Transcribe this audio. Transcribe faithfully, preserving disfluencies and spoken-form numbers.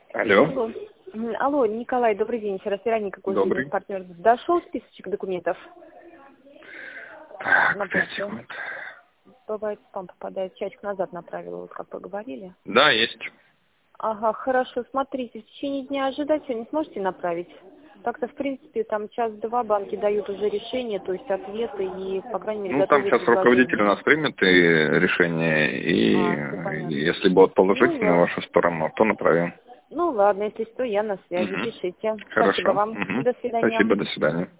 Алло. Алло, М, Алло, Николай, добрый день. Еще раз Вероника, Добрый. партнер. Дошел списочек документов? Так, На пять почту. секунд. Бывает, спам попадает. Часик назад направила, вот как поговорили. Да, есть. Ага, хорошо. Смотрите, в течение дня ожидать вы не сможете направить? Так-то, в принципе, там час-два банки дают уже решение, то есть ответы и, по крайней мере, Ну, там готовые сейчас руководитель у предложения. нас примет и решение, А, все и понятно. если будет Ну, положительно в ладно. вашу сторону, то направим. Ну, ладно, если что, я на связи. Угу. Пишите. Спасибо Хорошо. вам. Угу. До свидания. Спасибо, до свидания.